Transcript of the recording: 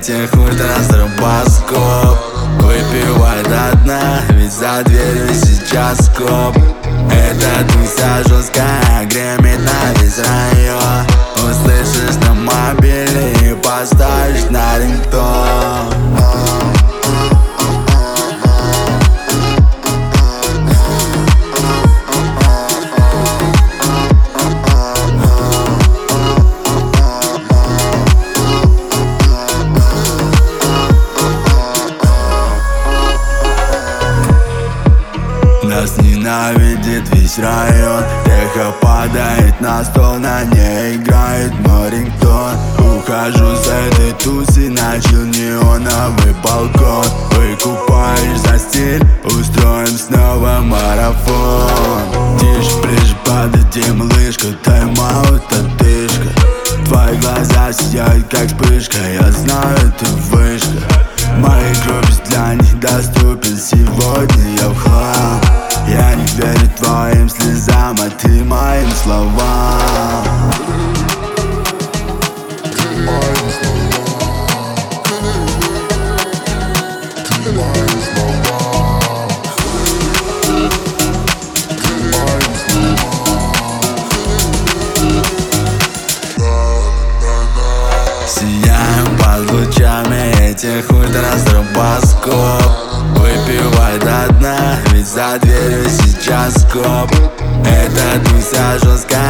этих ультраздробоскоп. Выпивай до дна, ведь за дверью сейчас коп. Эта туся жесткая гремит на весь район. Услышишь на мобиле и поставишь на рингтон. Нас ненавидит весь район. Эхо падает на стол, на ней играет мой рингтон. Ухожу с этой тусы, начал неоновый балкон. Выкупаешь за стиль, устроим снова марафон. Тише, ближе подойди, малышка, тайм-аут, отдышка. Твои глаза сияют, как вспышка, я знаю, ты вышка. Мои группы для них доступен, сегодня я в хлам. Я не верю твоим слезам, а ты моим словам. Сияем под лучами этих ультраздробоскоп. Выпивай до дна, ведь за дверью сейчас коп. Эта туся жесткая